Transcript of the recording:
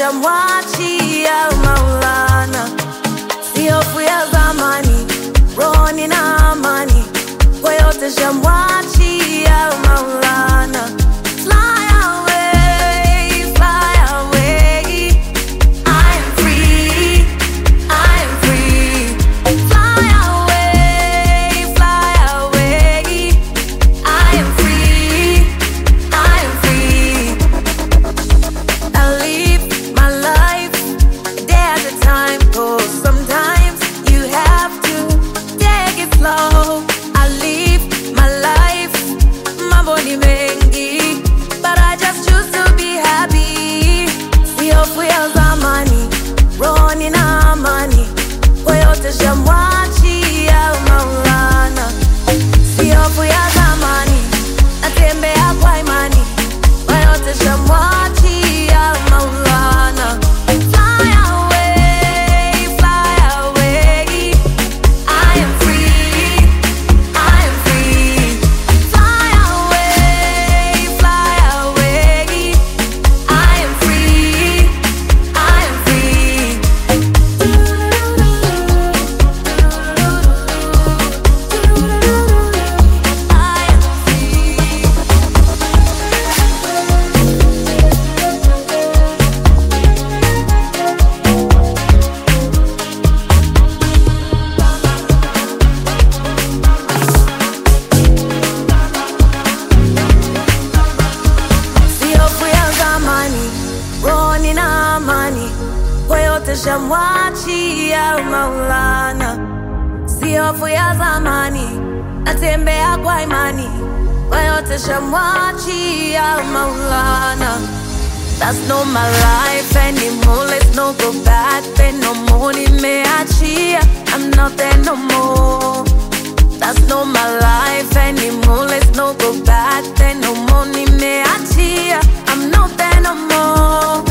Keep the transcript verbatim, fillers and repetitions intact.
shamwachia Maulana. Si hofu ya zamani, roho nina amani, kwa yote shamwachia Maulana. Fly away, fly away, I am free, I am free. Fly away, fly away, I am free, I am free. I live my life a day at a time, 'cause sometimes you have to take it slow. I live my life, mambo ni mengi, but I just choose to be happy. Si hofu ya zamani, roho nina amani, kwa yote shamwachia Maulana. Si hofu ya zamani, natembea kwa imani, kwa yote shamwachia Maulana. Fly away, fly away, I am free, I am free. Fly away, fly away, I am free, I am free. I am free. Si hofu ya zamani, roho nina amani, kwa yote shamwachia Maulana. Si hofu ya zamani, natembea kwa imani, kwa yote shamwachia Maulana. That's not my life anymore, let's not go back there no more. Nimeachia, I'm not there no more. That's not my life anymore, let's not go back there no more. Nimeachia, I'm not there no more.